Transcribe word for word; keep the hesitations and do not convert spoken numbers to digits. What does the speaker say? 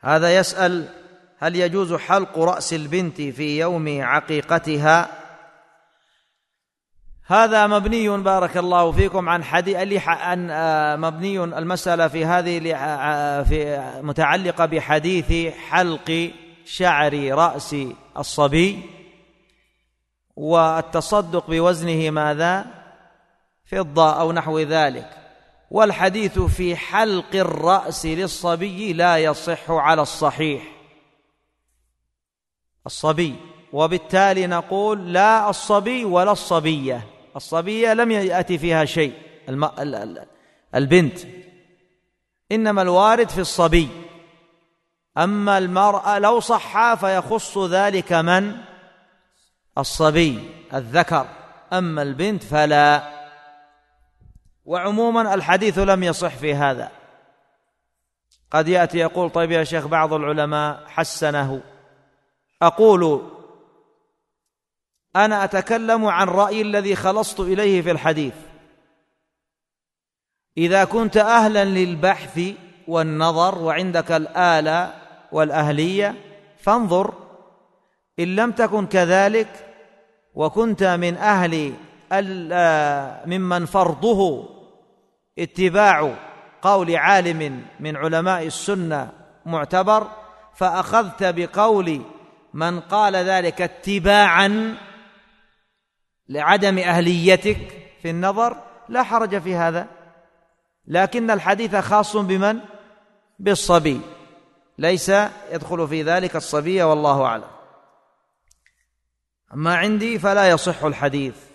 هذا يسأل: هل يجوز حلق رأس البنت في يوم عقيقتها؟ هذا مبني بارك الله فيكم عن حديث عن مبني المسألة في هذه في متعلقة بحديث حلق شعر رأس الصبي والتصدق بوزنه ماذا؟ فضة أو نحو ذلك. والحديث في حلق الرأس للصبي لا يصح على الصحيح، الصبي، وبالتالي نقول لا الصبي ولا الصبية. الصبية لم يأتي فيها شيء، البنت، إنما الوارد في الصبي. أما المرأة لو صح فيخص ذلك من؟ الصبي الذكر، أما البنت فلا. وعموما الحديث لم يصح في هذا. قد يأتي يقول: طيب يا شيخ بعض العلماء حسنه. أقول أنا أتكلم عن رأيي الذي خلصت إليه في الحديث. إذا كنت أهلا للبحث والنظر وعندك الآلة والأهلية فانظر، إن لم تكن كذلك وكنت من أهل ممن فرضه اتباع قول عالم من علماء السنة معتبر، فأخذت بقول من قال ذلك اتباعا لعدم أهليتك في النظر، لا حرج في هذا. لكن الحديث خاص بمن؟ بالصبي، ليس يدخل في ذلك الصبي، والله أعلم. أما عندي فلا يصح الحديث.